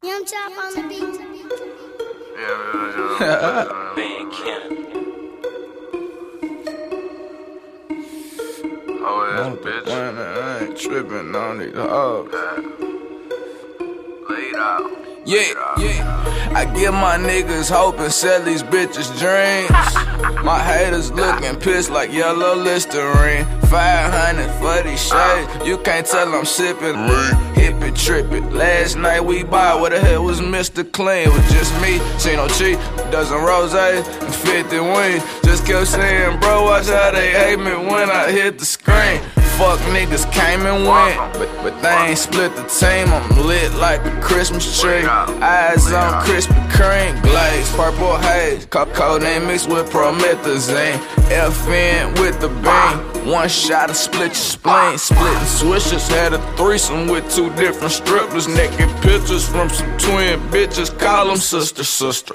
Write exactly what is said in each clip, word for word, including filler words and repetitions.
Young Chop on the beat. Van Cannon. Oh, ass bitch. I ain't tripping on these hoes. Laid out. Yeah, yeah. I give my niggas hope and sell these bitches dreams. My haters looking pissed like yellow Listerine. five hundred for these shades. You can't tell I'm sipping. Hip it, trip it. Last night we bought, where the hell was Mister Clean? It was just me, see no cheat, dozen rosés and fifty wings. Just kept saying, bro, watch how they hate me when I hit the screen. Fuck niggas came and went, but, but they ain't split the team. I'm lit like a Christmas tree. Eyes on Krispy Kreme, glaze, purple haze, codeine mixed with promethazine. F N with the beam, one shot to split your spleen. Splitting swishers, had a threesome with two different strippers. Naked pictures from some twin bitches, call them sister, sister.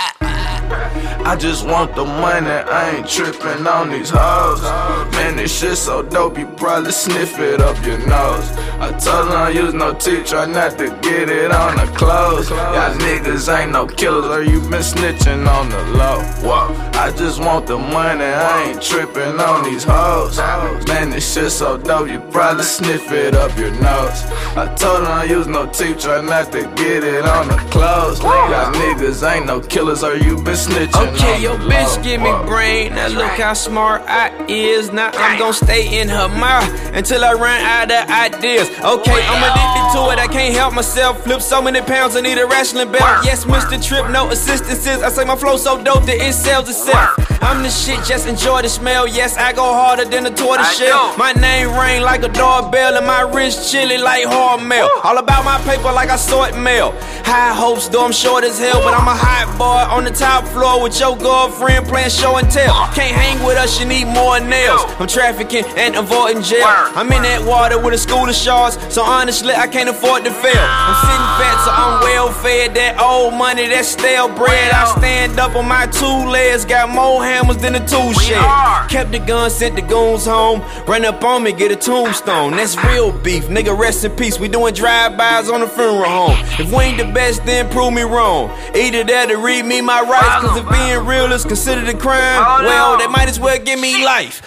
I just want the money, I ain't tripping on these hoes. Man, this shit so dope, you probably sniff it up your nose. I told them I use no teeth, try not to get it on the clothes. Y'all niggas ain't no killers, or you been snitching on the low. Whoa. I just want the money, I ain't tripping on these hoes. Man, this shit so dope, you probably sniff it up your nose. I told them I use no teeth, try not to get it on the clothes. Y'all niggas ain't no killers, or you been snitching. Okay, your bitch give me brain. Now look how smart I is. Now I'm gon' stay in her mouth until I run out of ideas. Okay, I'm addicted to it, I can't help myself. Flip so many pounds, I need a wrestling belt. Yes, Mister Trip, no assistances. I say my flow so dope that it sells itself. I'm the shit, just enjoy the smell. Yes, I go harder than a tortoise shell. My name ring like a doorbell, and my wrist chilly like Hormel. All about my paper like I sort mail. High hopes, though I'm short as hell, but I'm a hot boy on the top floor with your girlfriend playing show and tell. Can't hang with us, you need more nails. I'm trafficking and avoiding jail. I'm in that water with a school of sharks, so honestly I can't afford to fail. I'm sitting fat, so I'm well fed. That old money, that stale bread. I stand up on my two legs, got more hammers than a tool shed. Kept the gun, sent the goons home. Run up on me, get a tombstone. That's real beef, nigga, rest in peace. We doing drive-bys on the funeral home. If we ain't the best, then prove me wrong. Either that or read me my rights, cause if being real is considered a crime, well, they might as well give me life.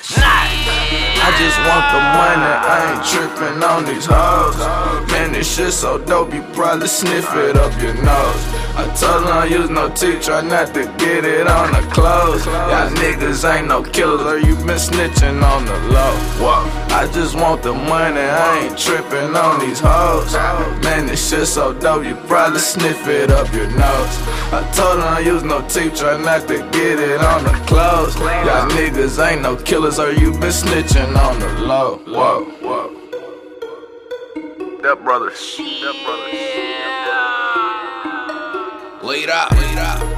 I just want the money, I ain't tripping on these hoes. Man, this shit so dope, you probably sniff it up your nose. I told them I use no teeth, try not to get it on the clothes. Y'all niggas ain't no killers, or you been snitching on the low. Whoa. I just want the money, I ain't tripping on these hoes. Man, this shit so dope, you probably sniff it up your nose. I told them I use no teeth, try not to get it on the clothes. Y'all niggas ain't no killers, or you been snitching on the low. Whoa, whoa. That brother. That brother. Lead up, lead up.